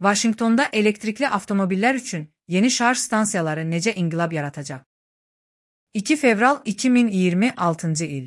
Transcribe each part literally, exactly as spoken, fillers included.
Vaşinqtonda elektrikli avtomobillər üçün yeni şarj stansiyaları necə inqilab yaratacaq? iki fevral iki min iyirmi altıncı il.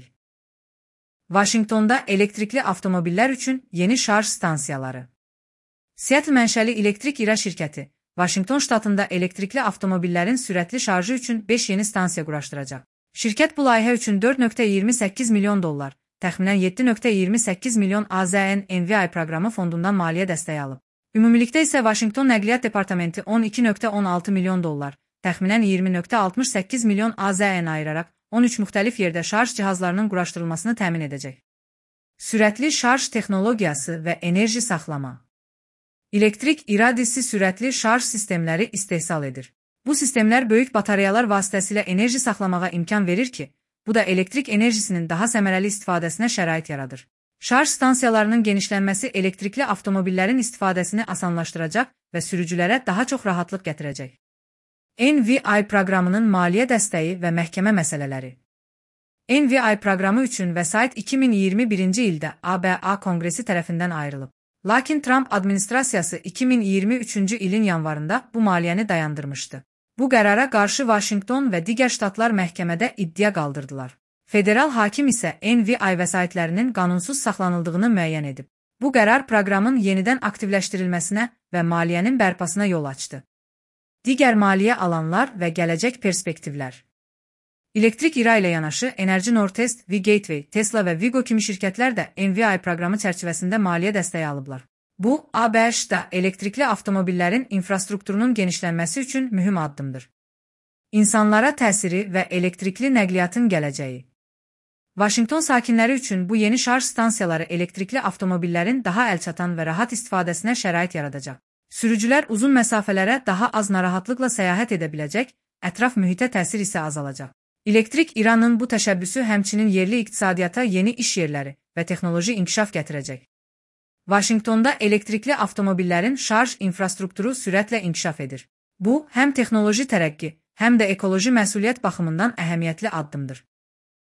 Vaşinqtonda elektrikli avtomobillər üçün yeni şarj stansiyaları. Seattle mənşəli elektrik İRA şirkəti Vaşinqton ştatında elektrikli avtomobillərin sürətli şarjı üçün beş yeni stansiya quraşdıracaq. Şirkət bu layihə üçün dörd nöqtə iyirmi səkkiz milyon dollar, təxminən yeddi nöqtə iyirmi səkkiz milyon A Z N N V I proqramı fondundan maliyyə dəstəyi alıb. Ümumilikdə isə Vaşinqton Nəqliyyat Departamenti on iki nöqtə on altı milyon dollar, təxminən iyirmi nöqtə altmış səkkiz milyon A Z N ayıraraq on üç müxtəlif yerdə şarj cihazlarının quraşdırılmasını təmin edəcək. Sürətli şarj texnologiyası və enerji saxlama. Elektrik iradisi sürətli şarj sistemləri istehsal edir. Bu sistemlər böyük batareyalar vasitəsilə enerji saxlamağa imkan verir ki, bu da elektrik enerjisinin daha səmərəli istifadəsinə şərait yaradır. Şarj stansiyalarının genişlənməsi elektrikli avtomobillərin istifadəsini asanlaşdıracaq və sürücülərə daha çox rahatlıq gətirəcək. N V I proqramının maliyyə dəstəyi və məhkəmə məsələləri. N V I proqramı üçün vəsait iki min iyirmi birinci ildə A B A Konqresi tərəfindən ayrılıb. Lakin Trump administrasiyası iki min iyirmi üçüncü ilin yanvarında bu maliyyəni dayandırmışdı. Bu qərara qarşı Vaşinqton və digər ştatlar məhkəmədə iddia qaldırdılar. Federal hakim isə N V I vəsaitlərinin qanunsuz saxlanıldığını müəyyən edib. Bu qərar proqramın yenidən aktivləşdirilməsinə və maliyyənin bərpasına yol açdı. Digər maliyyə alanlar və gələcək perspektivlər. Elektrik İRA ilə yanaşı Energy Northwest, V-Gateway, Tesla və Vigo kimi şirkətlər də N V I proqramı çərçivəsində maliyyə dəstəyi alıblar. Bu, A B Ş-da elektrikli avtomobillərin infrastrukturunun genişlənməsi üçün mühüm addımdır. İnsanlara təsiri və elektrikli nəqliyyatın gələcəyi. Vaşinqton sakinləri üçün bu yeni şarj stansiyaları elektrikli avtomobillərin daha əlçatan və rahat istifadəsinə şərait yaradacaq. Sürücülər uzun məsafələrə daha az narahatlıqla səyahət edə biləcək, ətraf mühitə təsir isə azalacaq. Elektrik İRAnın bu təşəbbüsü həmçinin yerli iqtisadiyyata yeni iş yerləri və texnoloji inkişaf gətirəcək. Vaşinqtonda elektrikli avtomobillərin şarj infrastrukturu sürətlə inkişaf edir. Bu, həm texnoloji tərəqqi, həm də ekoloji məsuliyyət baxımından əhəmiyyətli addımdır.